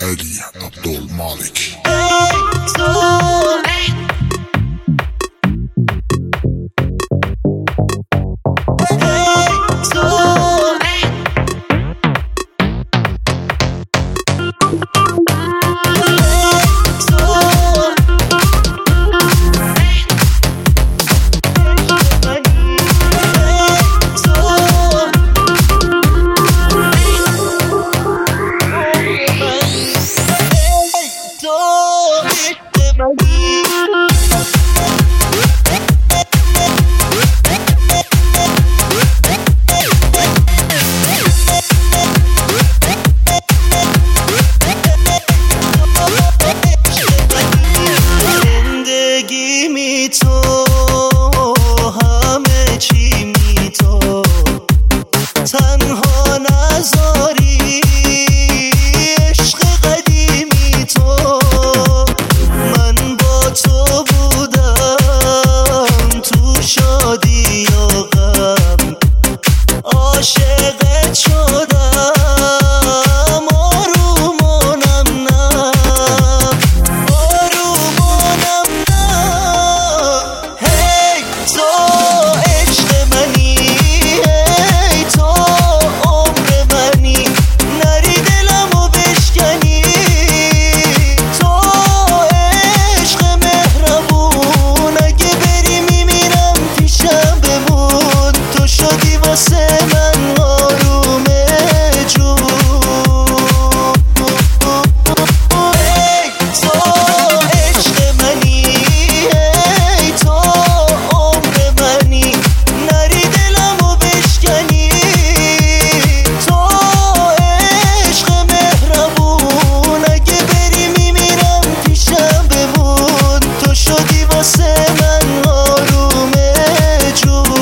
علي عبدالمالك. تنها نذاری عشق قدیمی تو، من با تو بودم تو شادی و غم، عاشقت شدم آروم و نم نم، آروم و نم نم. هی تو عشق منی، هی تو عمر منی، نری دلمو بشکنی، تو عشق مهربون، اگه بری میمیرم پیشم بمون، تو شدی واسه من آروم جون. هی تو عشق منی، هی تو عمر منی، نری دلمو بشکنی، تو عشق مهربون، اگه بری میمیرم پیشم بمون، تو شدی واسه من آروم جون.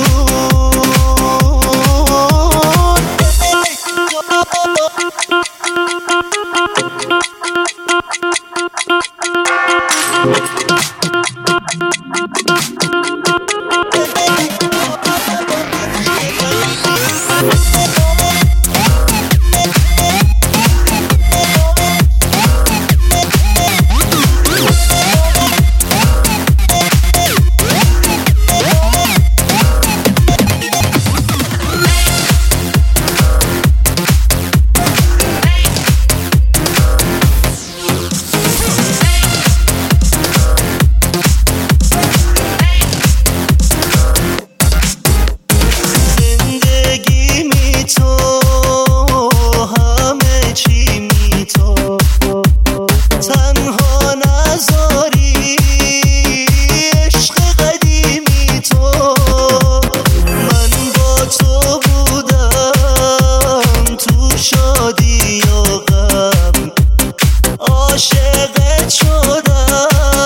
عاشقت شدم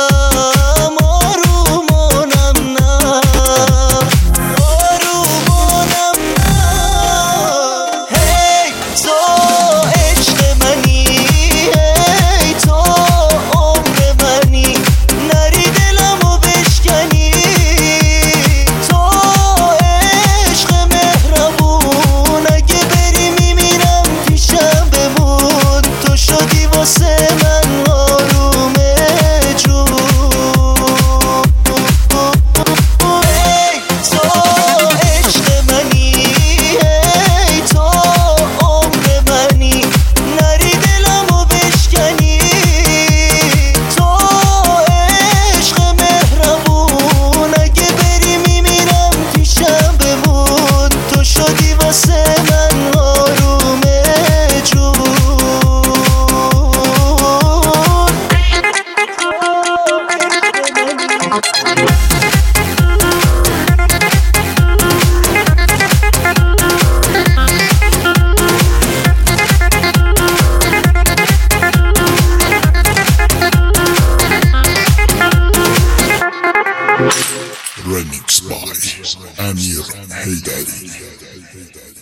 آروم و نم نم، آروم و نم نم. هی تو عشق منی، هی تو عمر منی، نری دلمو بشکنی، تو عشق مهربون، اگه بری میمیرم پیشم بمون، تو شدی واسه من آروم جون. هی تو عشق منی، هی تو عمر منی، نری دلمو بشکنی، تو عشق مهربون، اگه بری میمیرم پیشم بمون، تو شدی واسه من آروم جون. Remix by Amir Haydari.